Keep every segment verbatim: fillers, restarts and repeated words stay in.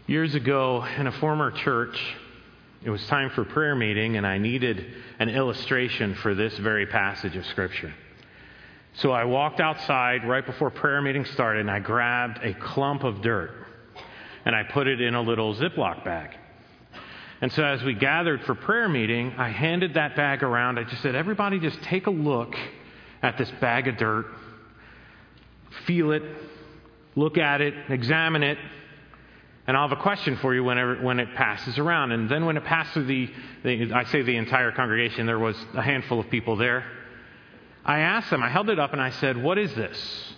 Years ago, in a former church, it was time for prayer meeting, and I needed an illustration for this very passage of Scripture. So I walked outside right before prayer meeting started, and I grabbed a clump of dirt, and I put it in a little Ziploc bag. And so as we gathered for prayer meeting, I handed that bag around. I just said, everybody just take a look at this bag of dirt, feel it, look at it, examine it, and I'll have a question for you whenever when it passes around. And then when it passed through the, the, I say the entire congregation, there was a handful of people there. I asked them, I held it up and I said, what is this?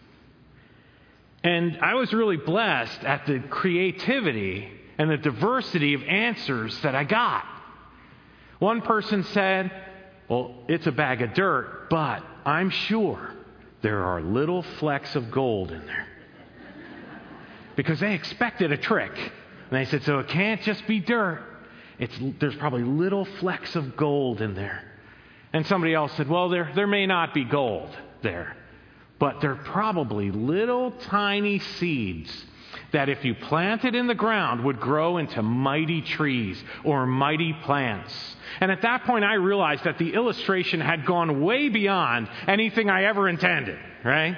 And I was really blessed at the creativity and the diversity of answers that I got. One person said, well, it's a bag of dirt, but I'm sure there are little flecks of gold in there. Because they expected a trick. And they said, so it can't just be dirt. It's, there's probably little flecks of gold in there. And somebody else said, well, there, there may not be gold there. But there are probably little tiny seeds that if you planted in the ground would grow into mighty trees or mighty plants. And at that point I realized that the illustration had gone way beyond anything I ever intended, right?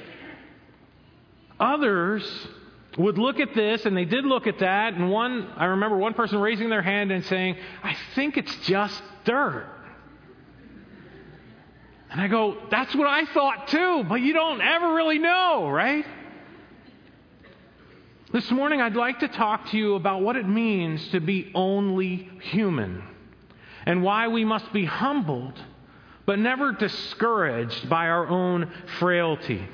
Others would look at this, and they did look at that, and one, I remember one person raising their hand and saying, I think it's just dirt. And I go, that's what I thought too, but you don't ever really know, right? This morning I'd like to talk to you about what it means to be only human, and why we must be humbled, but never discouraged by our own frailty.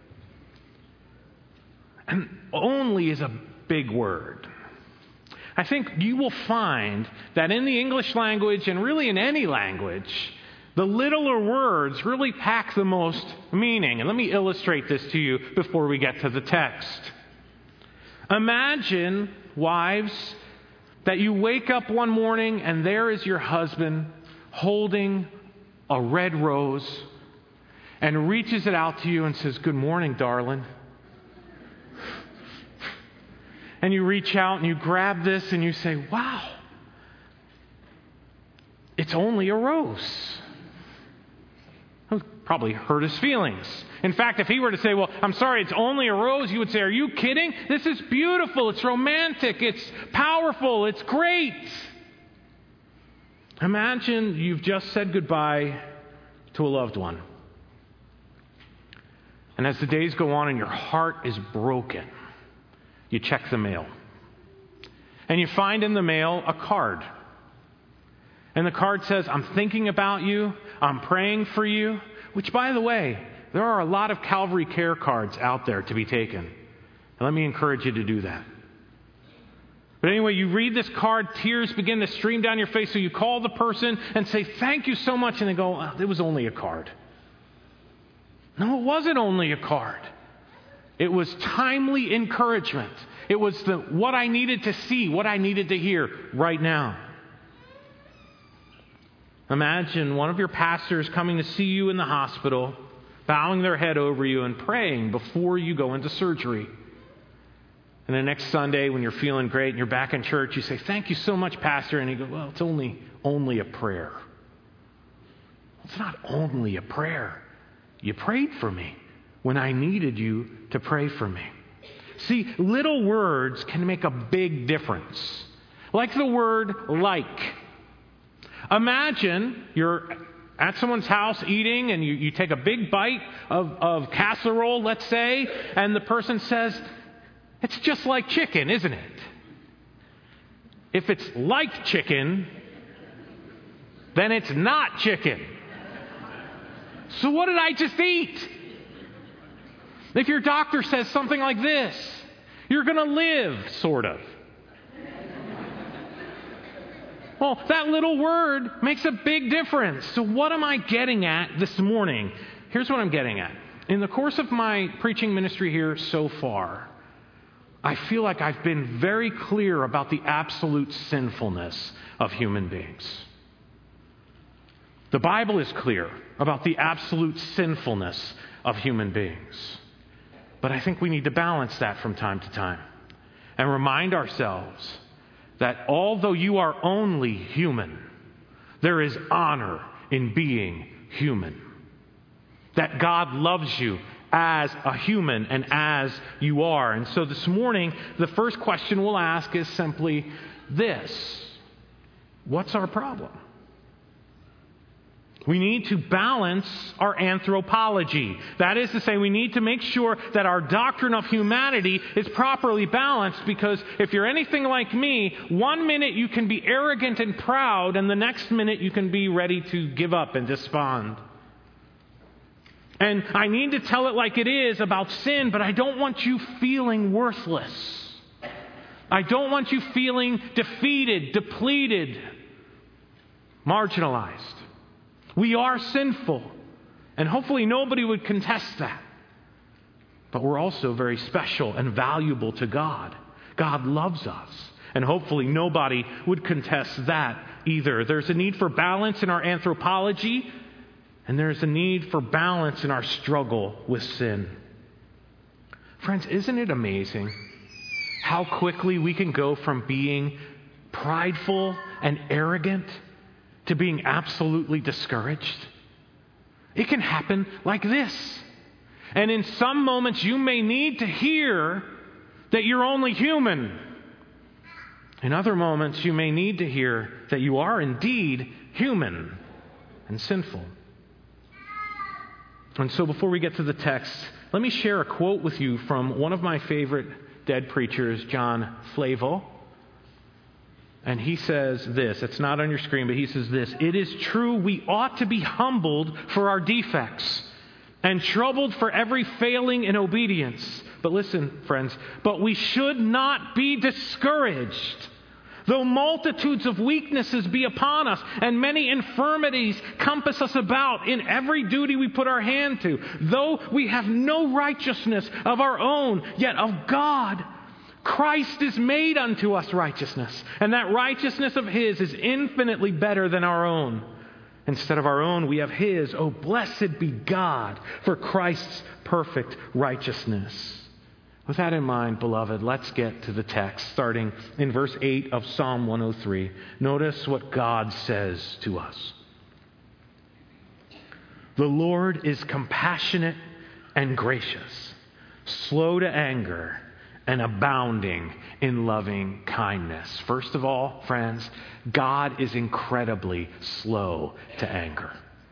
And only is a big word. I think you will find that in the English language, and really in any language, the littler words really pack the most meaning. And let me illustrate this to you before we get to the text. Imagine, wives, that you wake up one morning and there is your husband holding a red rose and reaches it out to you and says, good morning, darling. And you reach out and you grab this and you say, wow, it's only a rose. That would probably hurt his feelings. In fact, if he were to say, well, I'm sorry, it's only a rose, you would say, are you kidding? This is beautiful, it's romantic, it's powerful, it's great. Imagine you've just said goodbye to a loved one. And as the days go on and your heart is broken, you check the mail. And you find in the mail a card. And the card says, I'm thinking about you. I'm praying for you. Which, by the way, there are a lot of Calvary Care cards out there to be taken. And let me encourage you to do that. But anyway, you read this card, tears begin to stream down your face. So you call the person and say, thank you so much. And they go, oh, it was only a card. No, it wasn't only a card. It was timely encouragement. It was the what I needed to see, what I needed to hear right now. Imagine one of your pastors coming to see you in the hospital, bowing their head over you and praying before you go into surgery. And the next Sunday when you're feeling great and you're back in church, you say, thank you so much, Pastor. And he goes, well, it's only, only a prayer. It's not only a prayer. You prayed for me when I needed you to pray for me. See, little words can make a big difference. Like the word like. Imagine you're at someone's house eating and you, you take a big bite of, of casserole, let's say, and the person says, it's just like chicken, isn't it? If it's like chicken, then it's not chicken. So what did I just eat? If your doctor says something like this, you're going to live, sort of. Well, that little word makes a big difference. So what am I getting at this morning? Here's what I'm getting at. In the course of my preaching ministry here so far, I feel like I've been very clear about the absolute sinfulness of human beings. The Bible is clear about the absolute sinfulness of human beings. But I think we need to balance that from time to time. and remind ourselves that although you are only human, there is honor in being human. That God loves you as a human and as you are. And so this morning, the first question we'll ask is simply this: what's our problem? We need to balance our anthropology. That is to say, we need to make sure that our doctrine of humanity is properly balanced, because if you're anything like me, one minute you can be arrogant and proud, and the next minute you can be ready to give up and despond. And I need to tell it like it is about sin, but I don't want you feeling worthless. I don't want you feeling defeated, depleted, marginalized. We are sinful, and hopefully nobody would contest that. But we're also very special and valuable to God. God loves us, and hopefully nobody would contest that either. There's a need for balance in our anthropology, and there's a need for balance in our struggle with sin. Friends, isn't it amazing how quickly we can go from being prideful and arrogant to being absolutely discouraged? It can happen like this. And in some moments you may need to hear that you're only human. In other moments you may need to hear that you are indeed human and sinful. And so before we get to the text, let me share a quote with you from one of my favorite dead preachers, John Flavel. And he says this, it's not on your screen, but he says this: "It is true we ought to be humbled for our defects and troubled for every failing in obedience. But listen, friends, but we should not be discouraged. Though multitudes of weaknesses be upon us, and many infirmities compass us about in every duty we put our hand to, though we have no righteousness of our own, yet of God Christ is made unto us righteousness, and that righteousness of His is infinitely better than our own. Instead of our own, we have His. Oh, blessed be God for Christ's perfect righteousness." With that in mind, beloved, let's get to the text, starting in verse eight of Psalm one oh three. Notice what God says to us. "The Lord is compassionate and gracious, slow to anger, and abounding in loving kindness." First of all, friends, God is incredibly slow to anger.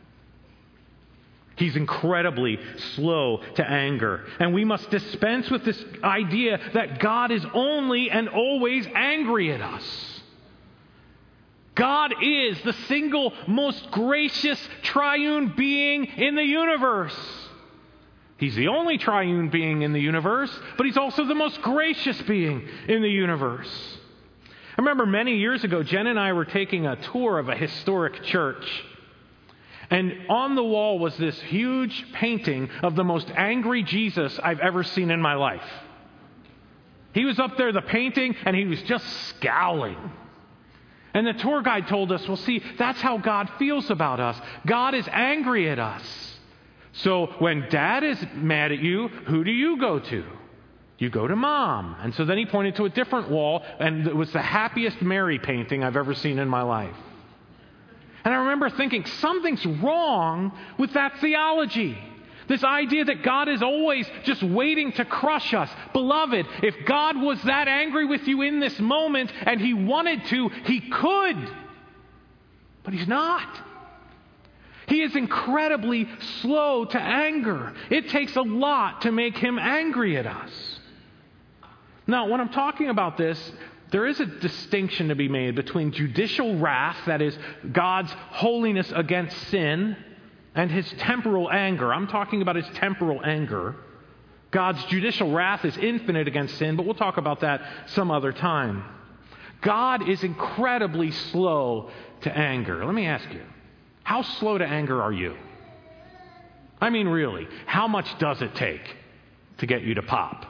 He's incredibly slow to anger. And we must dispense with this idea that God is only and always angry at us. God is the single most gracious triune being in the universe. He's the only triune being in the universe, but He's also the most gracious being in the universe. I remember many years ago, Jen and I were taking a tour of a historic church. And on the wall was this huge painting of the most angry Jesus I've ever seen in my life. He was up there, the painting, and he was just scowling. And the tour guide told us, well, see, that's how God feels about us. God is angry at us. So when Dad is mad at you, who do you go to? You go to Mom. And so then he pointed to a different wall, and it was the happiest Mary painting I've ever seen in my life. And I remember thinking, something's wrong with that theology. This idea that God is always just waiting to crush us. Beloved, if God was that angry with you in this moment and He wanted to, He could. But He's not. He is incredibly slow to anger. It takes a lot to make Him angry at us. Now, when I'm talking about this, there is a distinction to be made between judicial wrath, that is, God's holiness against sin, and His temporal anger. I'm talking about His temporal anger. God's judicial wrath is infinite against sin, but we'll talk about that some other time. God is incredibly slow to anger. Let me ask you, how slow to anger are you? I mean, really, how much does it take to get you to pop?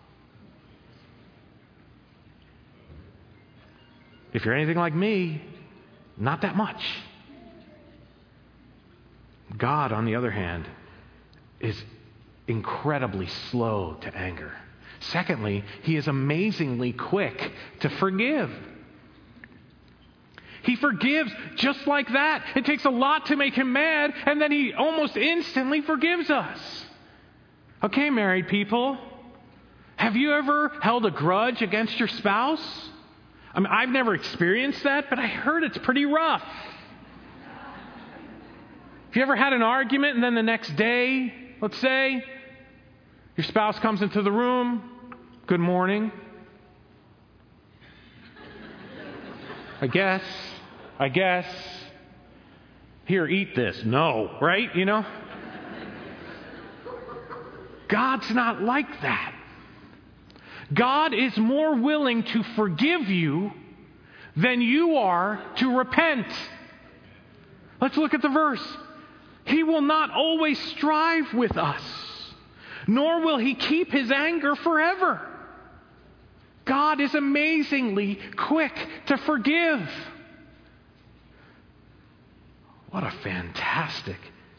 If you're anything like me, not that much. God, on the other hand, is incredibly slow to anger. Secondly, he is amazingly quick to forgive. He forgives just like that. It takes a lot to make him mad, and then he almost instantly forgives us. Okay, married people, have you ever held a grudge against your spouse? I mean, I've never experienced that, but I heard it's pretty rough. Have you ever had an argument and then the next day, let's say, your spouse comes into the room, good morning. I guess, I guess. Here, eat this. No, right? You know? God's not like that. God is more willing to forgive you than you are to repent. Let's look at the verse. He will not always strive with us, nor will he keep his anger forever. God is amazingly quick to forgive. What a fantastic,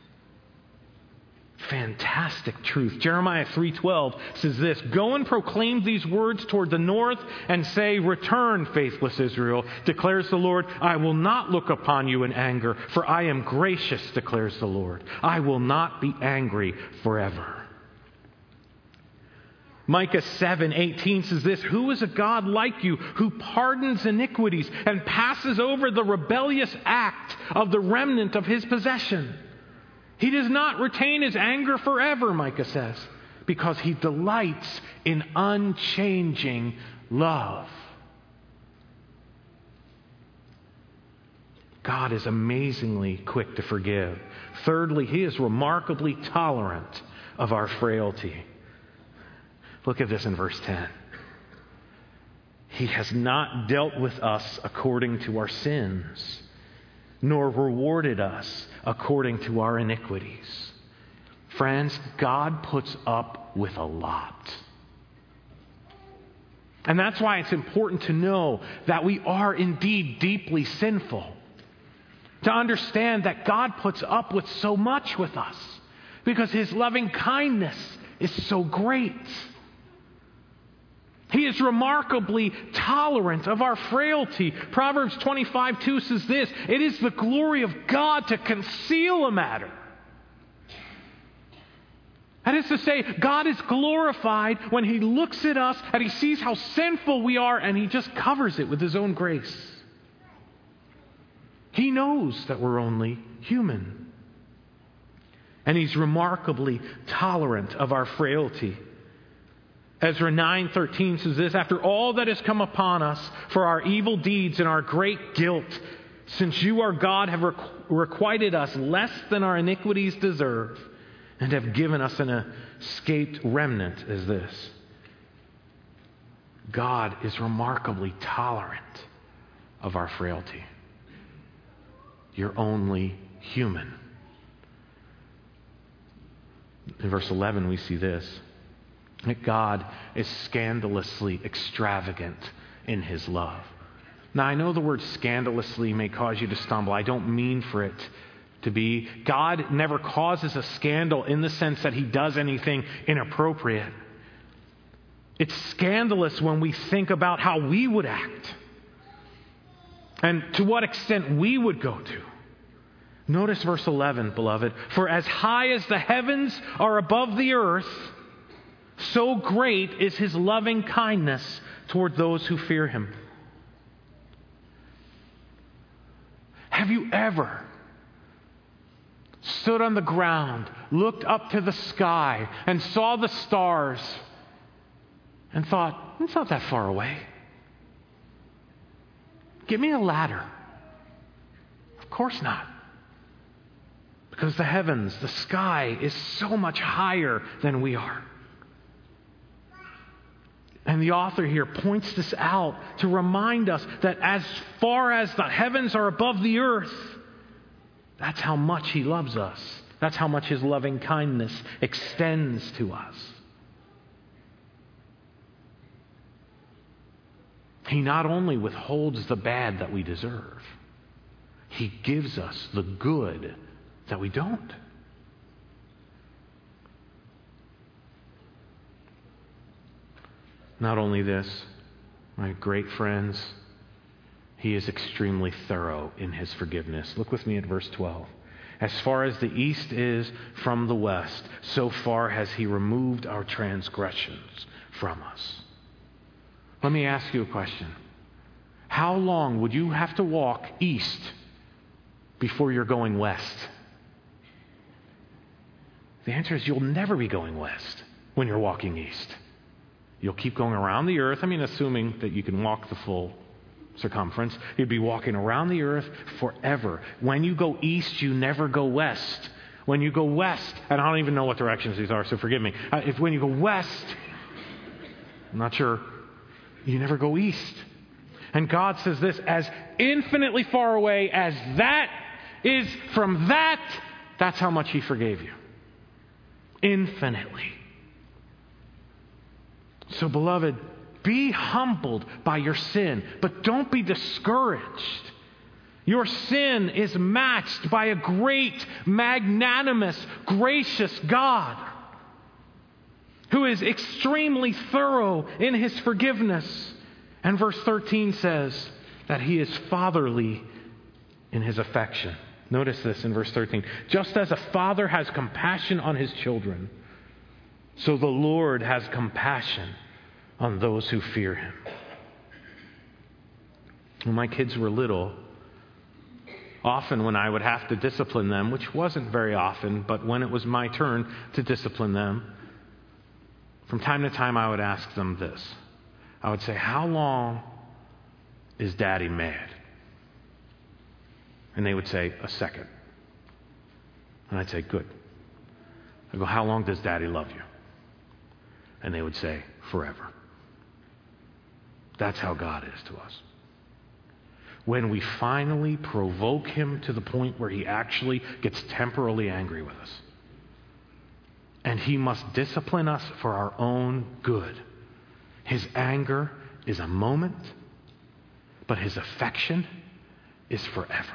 fantastic truth. Jeremiah three twelve says this, "Go and proclaim these words toward the north and say, 'Return, faithless Israel, declares the Lord. I will not look upon you in anger, for I am gracious, declares the Lord. I will not be angry forever.'" Micah seven eighteen says this, "Who is a God like you who pardons iniquities and passes over the rebellious act of the remnant of his possession? He does not retain his anger forever," Micah says, "because he delights in unchanging love." God is amazingly quick to forgive. Thirdly, he is remarkably tolerant of our frailty. Look at this in verse ten. "He has not dealt with us according to our sins, nor rewarded us according to our iniquities." Friends, God puts up with a lot. And that's why it's important to know that we are indeed deeply sinful. To understand that God puts up with so much with us because his loving kindness is so great. He is remarkably tolerant of our frailty. Proverbs twenty-five two says this, "It is the glory of God to conceal a matter." That is to say, God is glorified when he looks at us and he sees how sinful we are and he just covers it with his own grace. He knows that we're only human. And he's remarkably tolerant of our frailty. Ezra nine thirteen says this, "After all that has come upon us for our evil deeds and our great guilt, since you, our God, have requ- requited us less than our iniquities deserve, and have given us an escaped remnant as this." God is remarkably tolerant of our frailty. You're only human. In verse eleven, we see this, that God is scandalously extravagant in his love. Now, I know the word scandalously may cause you to stumble. I don't mean for it to be. God never causes a scandal in the sense that he does anything inappropriate. It's scandalous when we think about how we would act and to what extent we would go to. Notice verse eleven, beloved. "For as high as the heavens are above the earth, so great is his loving kindness toward those who fear him." Have you ever stood on the ground, looked up to the sky, and saw the stars and thought, "It's not that far away. Give me a ladder"? Of course not. Because the heavens, the sky, is so much higher than we are. And the author here points this out to remind us that as far as the heavens are above the earth, that's how much he loves us. That's how much his loving kindness extends to us. He not only withholds the bad that we deserve, he gives us the good that we don't. Not only this, my great friends, he is extremely thorough in his forgiveness. Look with me at verse twelve. As far as the east is from the west, so far has he removed our transgressions from us. Let me ask you a question. How long would you have to walk east before you're going west? The answer is you'll never be going west when you're walking east. You'll keep going around the earth. I mean, assuming that you can walk the full circumference. You'd be walking around the earth forever. When you go east, you never go west. When you go west, and I don't even know what directions these are, so forgive me. Uh, if when you go west, I'm not sure, you never go east. And God says this, as infinitely far away as that is from that, that's how much he forgave you. Infinitely. So, beloved, be humbled by your sin, but don't be discouraged. Your sin is matched by a great, magnanimous, gracious God who is extremely thorough in his forgiveness. And verse thirteen says that he is fatherly in his affection. Notice this in verse thirteen. Just as a father has compassion on his children, so the Lord has compassion on those who fear him. When my kids were little, often when I would have to discipline them, which wasn't very often, but when it was my turn to discipline them, from time to time I would ask them this. I would say, how long is Daddy mad? And they would say, a second. And I'd say, good. I go, how long does Daddy love you? And they would say, forever. That's how God is to us. When we finally provoke him to the point where he actually gets temporarily angry with us, and he must discipline us for our own good. His anger is a moment, but his affection is forever.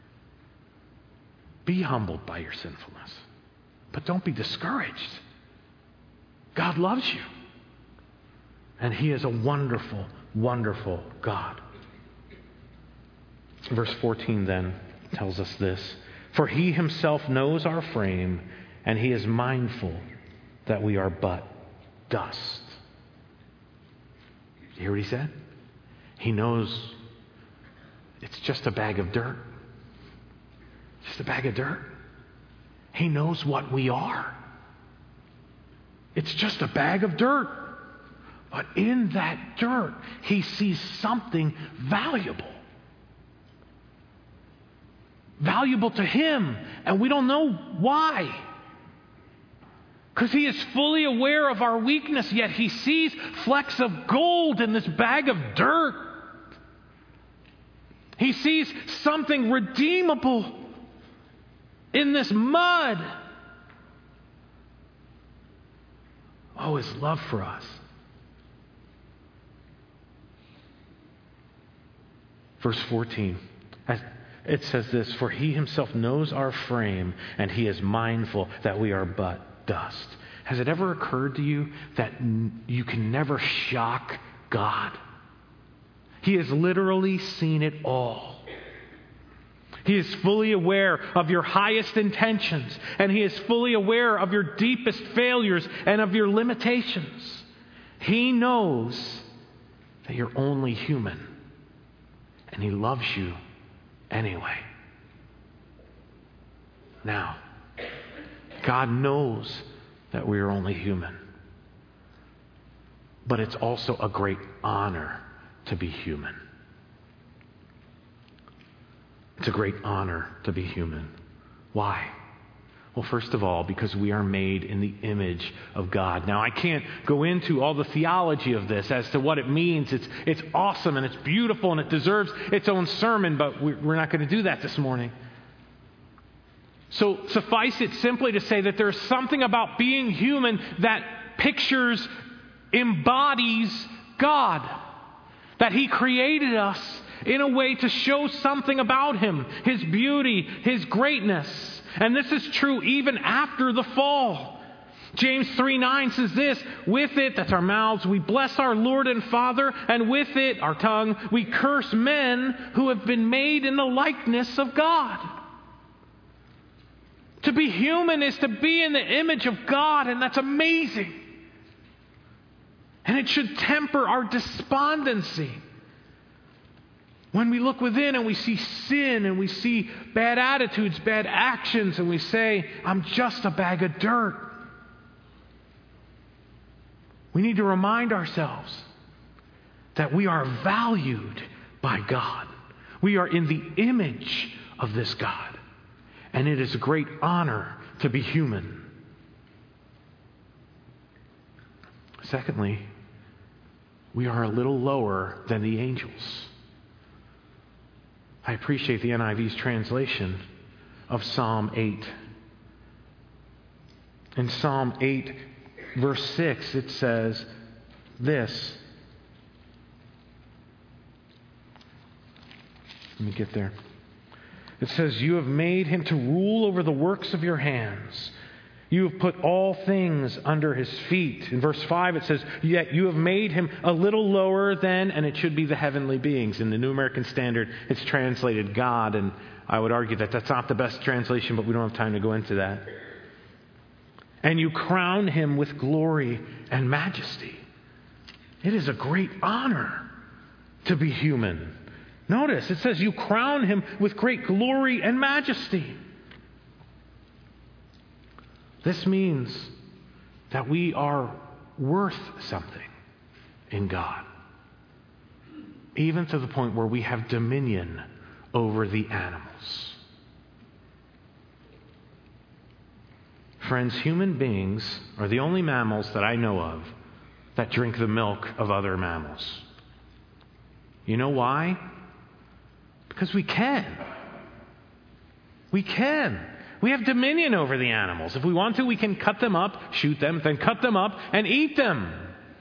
Be humbled by your sinfulness, but don't be discouraged. God loves you, and he is a wonderful, wonderful God. Verse fourteen then tells us this. For he himself knows our frame, and he is mindful that we are but dust. You hear what he said? He knows it's just a bag of dirt. Just a bag of dirt. He knows what we are. It's just a bag of dirt. But in that dirt, he sees something valuable. Valuable to him. And we don't know why. Because he is fully aware of our weakness, yet he sees flecks of gold in this bag of dirt. He sees something redeemable in this mud. Oh, his love for us. Verse fourteen. It says this, for he himself knows our frame, and he is mindful that we are but dust. Has it ever occurred to you that you can never shock God? He has literally seen it all. He is fully aware of your highest intentions, and he is fully aware of your deepest failures and of your limitations. He knows that you're only human, and he loves you anyway. Now, God knows that we are only human. But it's also a great honor to be human. It's a great honor to be human. Why? Well, first of all, because we are made in the image of God. Now, I can't go into all the theology of this as to what it means. It's, it's awesome and it's beautiful and it deserves its own sermon, but we're not going to do that this morning. So suffice it simply to say that there's something about being human that pictures, embodies God. That he created us in a way to show something about him, his beauty, his greatness. And this is true even after the fall. James three nine says this, with it, that's our mouths, we bless our Lord and Father, and with it, our tongue, we curse men who have been made in the likeness of God. To be human is to be in the image of God, and that's amazing. And it should temper our despondency. When we look within and we see sin and we see bad attitudes, bad actions, and we say, I'm just a bag of dirt. We need to remind ourselves that we are valued by God. We are in the image of this God. And it is a great honor to be human. Secondly, we are a little lower than the angels. I appreciate the N I V's translation of Psalm eight. In Psalm eight, verse six, it says this. Let me get there. It says, you have made him to rule over the works of your hands. You have put all things under his feet. In verse five it says, yet you have made him a little lower than, and it should be the heavenly beings. In the New American Standard, it's translated God, and I would argue that that's not the best translation, but we don't have time to go into that. And you crown him with glory and majesty. It is a great honor to be human. Notice, it says you crown him with great glory and majesty. This means that we are worth something in God, even to the point where we have dominion over the animals. Friends, human beings are the only mammals that I know of that drink the milk of other mammals. You know why? Because we can. We can. We have dominion over the animals. If we want to, we can cut them up, shoot them, then cut them up and eat them.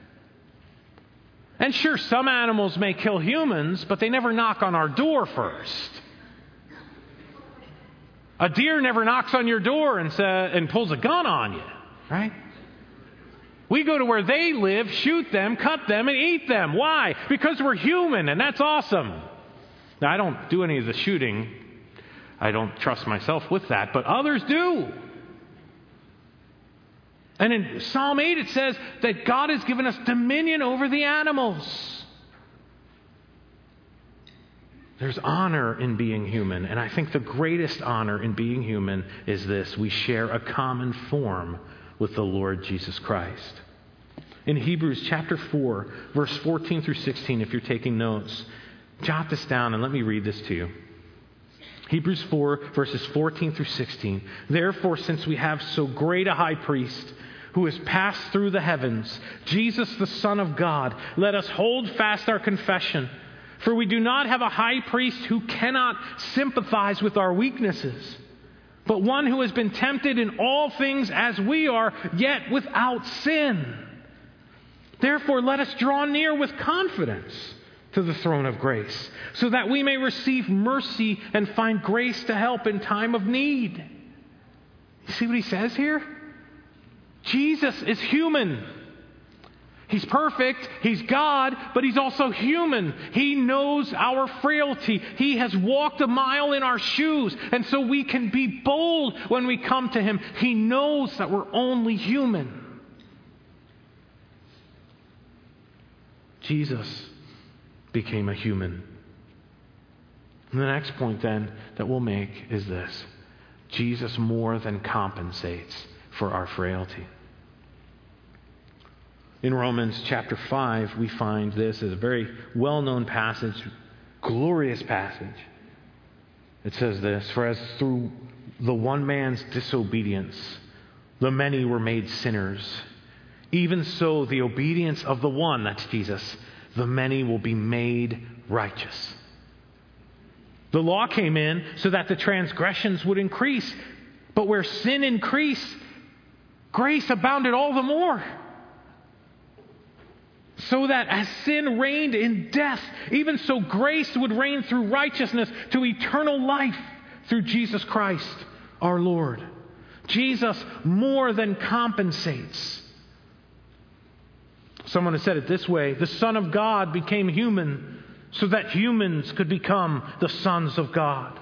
And sure, some animals may kill humans, but they never knock on our door first. A deer never knocks on your door and, sa- and pulls a gun on you, right? We go to where they live, shoot them, cut them, and eat them. Why? Because we're human, and that's awesome. Now, I don't do any of the shooting. I don't trust myself with that, but others do. And in Psalm eight, it says that God has given us dominion over the animals. There's honor in being human, and I think the greatest honor in being human is this: we share a common form with the Lord Jesus Christ. In Hebrews chapter four, verse fourteen through sixteen, if you're taking notes, jot this down and let me read this to you. Hebrews four, verses fourteen through sixteen. Therefore, since we have so great a high priest who has passed through the heavens, Jesus the Son of God, let us hold fast our confession. For we do not have a high priest who cannot sympathize with our weaknesses, but one who has been tempted in all things as we are, yet without sin. Therefore, let us draw near with confidence to the throne of grace, so that we may receive mercy and find grace to help in time of need. You see what he says here? Jesus is human. He's perfect, he's God, but he's also human. He knows our frailty. He has walked a mile in our shoes, and so we can be bold when we come to him. He knows that we're only human. Jesus became a human. And the next point then that we'll make is this: Jesus more than compensates for our frailty. In Romans chapter five, we find this as a very well-known passage, glorious passage. It says this: for as through the one man's disobedience, the many were made sinners, even so the obedience of the one, that's Jesus, the many will be made righteous. The law came in so that the transgressions would increase, but where sin increased, grace abounded all the more. So that as sin reigned in death, even so grace would reign through righteousness to eternal life through Jesus Christ our Lord. Jesus more than compensates. Someone has said it this way: the Son of God became human so that humans could become the sons of God.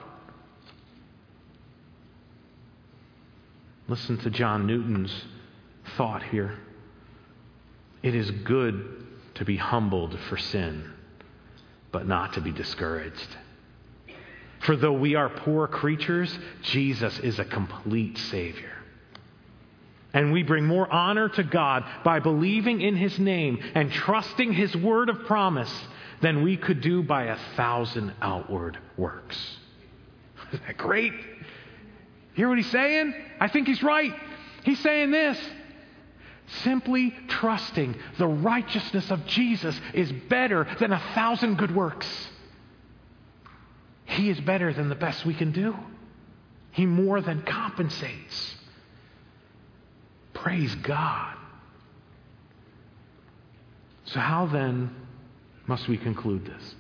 Listen to John Newton's thought here. It is good to be humbled for sin, but not to be discouraged. For though we are poor creatures, Jesus is a complete Savior. And we bring more honor to God by believing in His name and trusting His word of promise than we could do by a thousand outward works. Isn't that great? Hear what he's saying? I think he's right. He's saying this: simply trusting the righteousness of Jesus is better than a thousand good works. He is better than the best we can do. He more than compensates. Praise God. So how then must we conclude this?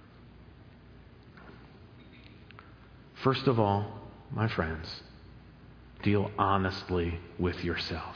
First of all, my friends, deal honestly with yourself.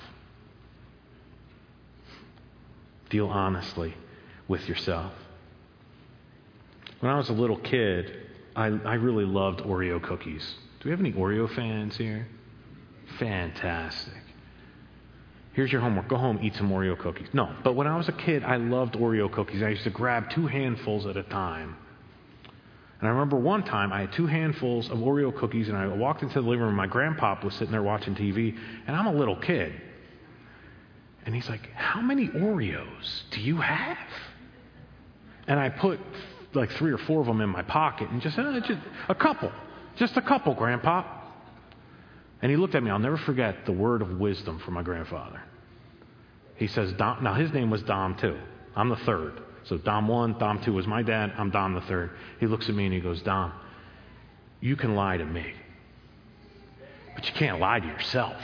Deal honestly with yourself. When I was a little kid, I, I really loved Oreo cookies. Do we have any Oreo fans here? Fantastic. Here's your homework. Go home, eat some Oreo cookies. No, but when I was a kid, I loved Oreo cookies. I used to grab two handfuls at a time. And I remember one time I had two handfuls of Oreo cookies, and I walked into the living room. My grandpop was sitting there watching T V, and I'm a little kid. And he's like, "How many Oreos do you have?" And I put like three or four of them in my pocket and just said, oh, just a couple. Just a couple, Grandpa. And he looked at me. I'll never forget the word of wisdom from my grandfather. He says, Dom, now his name was Dom too. I'm the third. So Dom one, Dom two was my dad. I'm Dom the third. He looks at me and he goes, "Dom, you can lie to me, but you can't lie to yourself."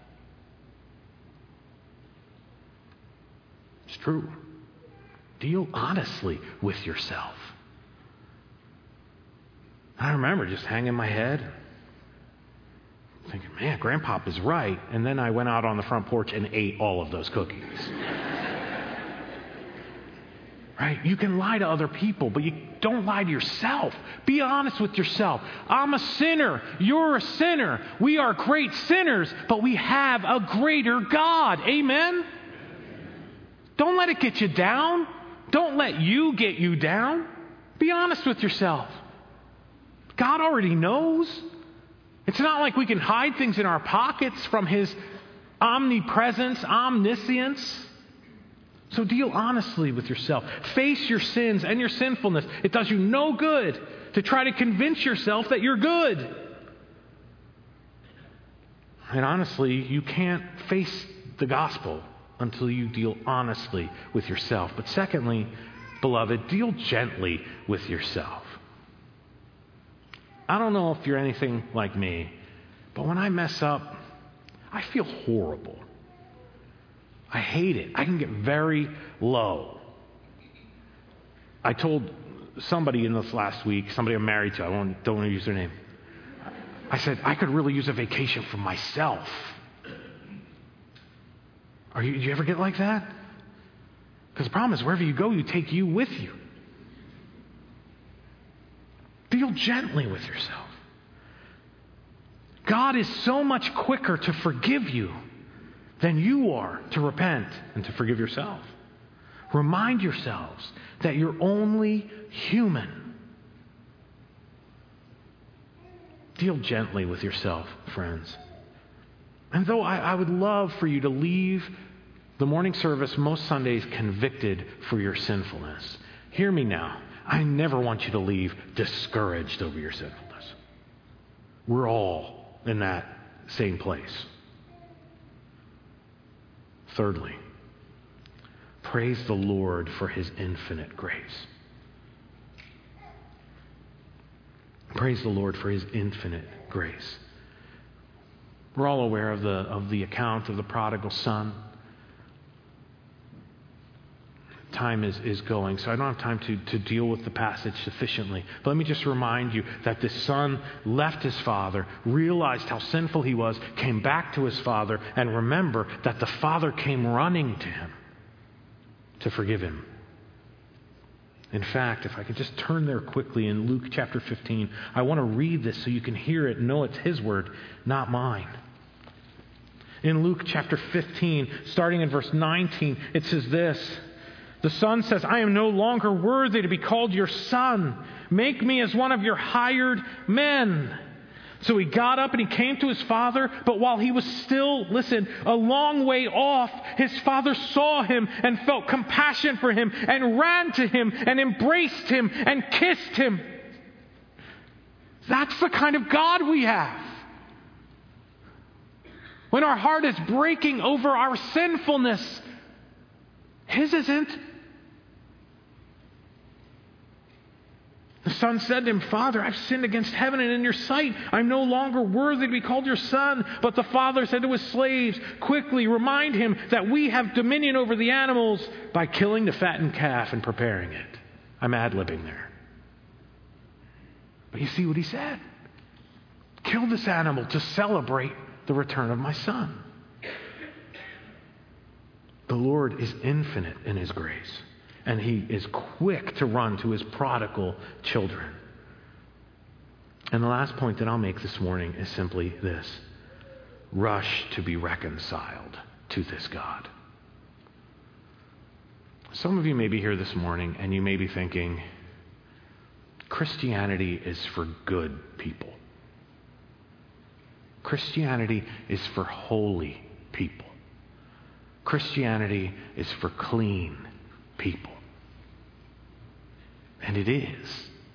It's true. Deal honestly with yourself. I remember just hanging my head, thinking, man, Grandpop is right. And then I went out on the front porch and ate all of those cookies. Right? You can lie to other people, but you don't lie to yourself. Be honest with yourself. I'm a sinner. You're a sinner. We are great sinners, but we have a greater God. Amen? Don't let it get you down. Don't let you get you down. Be honest with yourself. God already knows. It's not like we can hide things in our pockets from His omnipresence, omniscience. So deal honestly with yourself. Face your sins and your sinfulness. It does you no good to try to convince yourself that you're good. And honestly, you can't face the gospel until you deal honestly with yourself. But secondly, beloved, deal gently with yourself. I don't know if you're anything like me, but when I mess up, I feel horrible. I hate it. I can get very low. I told somebody in this last week, somebody I'm married to, I won't, don't want to use their name. I said, I could really use a vacation for myself. Are you, do you ever get like that? Because the problem is, wherever you go, you take you with you. Deal gently with yourself. God is so much quicker to forgive you than you are to repent and to forgive yourself. Remind yourselves that you're only human. Deal gently with yourself, friends. And though I, I would love for you to leave the morning service most Sundays convicted for your sinfulness, hear me now. I never want you to leave discouraged over your sinfulness. We're all in that same place. Thirdly, praise the Lord for His infinite grace. Praise the Lord for His infinite grace. We're all aware of the, of the account of the prodigal son. time is, is going, so I don't have time to, to deal with the passage sufficiently. But let me just remind you that the son left his father, realized how sinful he was, came back to his father, and remember that the father came running to him to forgive him. In fact, if I could just turn there quickly in Luke chapter fifteen, I want to read this so you can hear it and know it's his word, not mine. In Luke chapter fifteen, starting in verse nineteen, it says this: the son says, I am no longer worthy to be called your son. Make me as one of your hired men. So he got up and he came to his father, but while he was still, listen, a long way off, his father saw him and felt compassion for him and ran to him and embraced him and kissed him. That's the kind of God we have. When our heart is breaking over our sinfulness, his isn't. The son said to him, Father, I've sinned against heaven and in your sight. I'm no longer worthy to be called your son. But the father said to his slaves, quickly remind him that we have dominion over the animals by killing the fattened calf and preparing it. I'm ad-libbing there. But you see what he said? Kill this animal to celebrate the return of my son. The Lord is infinite in his grace, and he is quick to run to his prodigal children. And the last point that I'll make this morning is simply this: rush to be reconciled to this God. Some of you may be here this morning and you may be thinking, Christianity is for good people. Christianity is for holy people. Christianity is for clean people. And it is.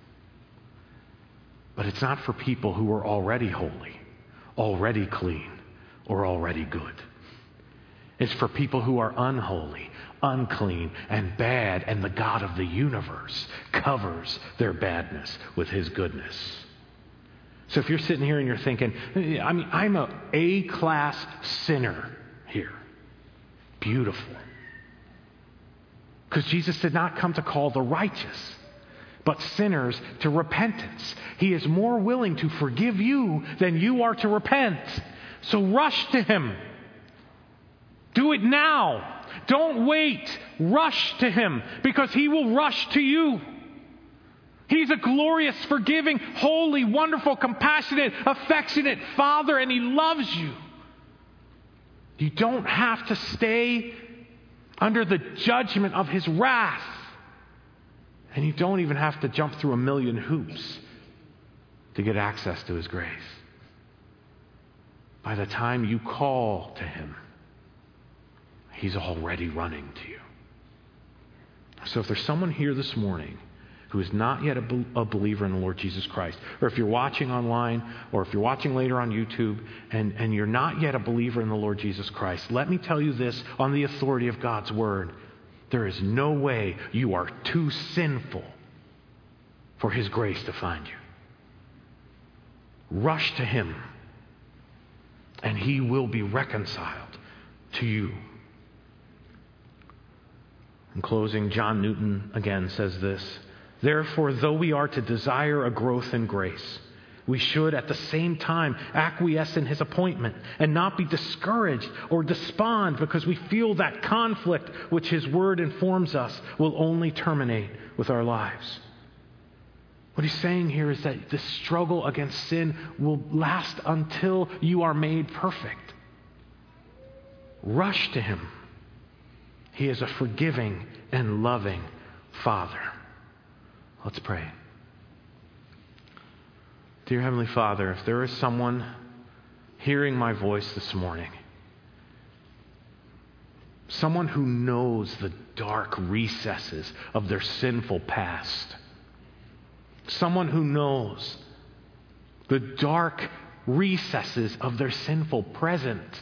But it's not for people who are already holy, already clean, or already good. It's for people who are unholy, unclean, and bad, and the God of the universe covers their badness with his goodness. So if you're sitting here and you're thinking, I mean, I'm a A-class sinner here. Beautiful. Because Jesus did not come to call the righteous, but sinners to repentance. He is more willing to forgive you than you are to repent. So rush to him. Do it now. Don't wait. Rush to him, because he will rush to you. He's a glorious, forgiving, holy, wonderful, compassionate, affectionate Father, and he loves you. You don't have to stay under the judgment of his wrath. And you don't even have to jump through a million hoops to get access to his grace. By the time you call to him, he's already running to you. So if there's someone here this morning who is not yet a, be- a believer in the Lord Jesus Christ, or if you're watching online, or if you're watching later on YouTube, and, and you're not yet a believer in the Lord Jesus Christ, let me tell you this on the authority of God's word: there is no way you are too sinful for his grace to find you. Rush to him, and he will be reconciled to you. In closing, John Newton again says this: therefore, though we are to desire a growth in grace, we should at the same time acquiesce in his appointment and not be discouraged or despond because we feel that conflict which his word informs us will only terminate with our lives. What he's saying here is that the struggle against sin will last until you are made perfect. Rush to him. He is a forgiving and loving Father. Let's pray. Dear Heavenly Father, if there is someone hearing my voice this morning, someone who knows the dark recesses of their sinful past, someone who knows the dark recesses of their sinful present,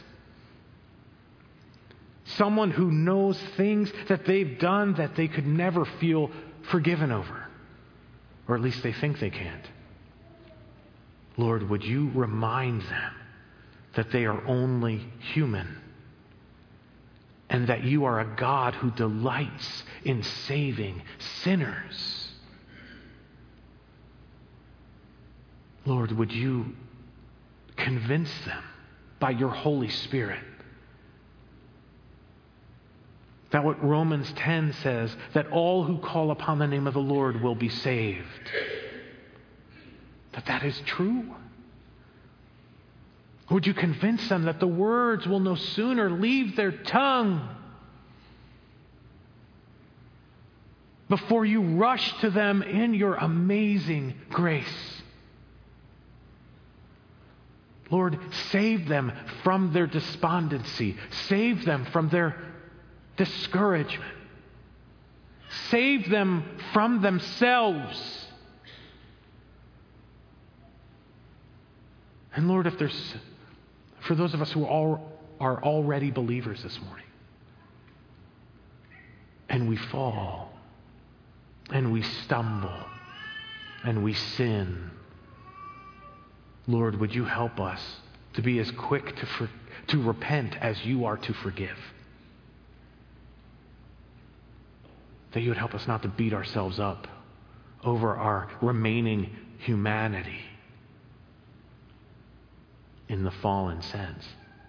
someone who knows things that they've done that they could never feel forgiven over, or at least they think they can't. Lord, would you remind them that they are only human, and that you are a God who delights in saving sinners. Lord, would you convince them by your Holy Spirit that what Romans ten says, that all who call upon the name of the Lord will be saved, that that is true? Would you convince them that the words will no sooner leave their tongue before you rush to them in your amazing grace? Lord, save them from their despondency. Save them from their discouragement. Save them from themselves. And Lord, if there's, for those of us who all are already believers this morning, and we fall, and we stumble, and we sin, Lord, would you help us to be as quick to for, to repent as you are to forgive? That you would help us not to beat ourselves up over our remaining humanity in the fallen sense,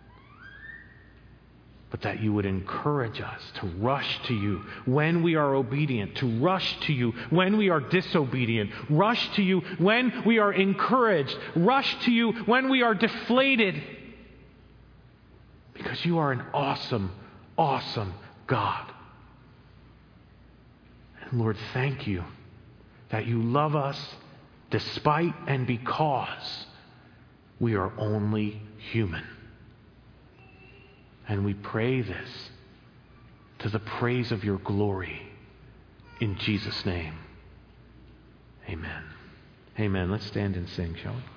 but that you would encourage us to rush to you when we are obedient, to rush to you when we are disobedient, rush to you when we are encouraged, rush to you when we are deflated, because you are an awesome, awesome God. And Lord, thank you that you love us despite and because we are only human. And we pray this to the praise of your glory in Jesus' name. Amen. Amen. Let's stand and sing, shall we?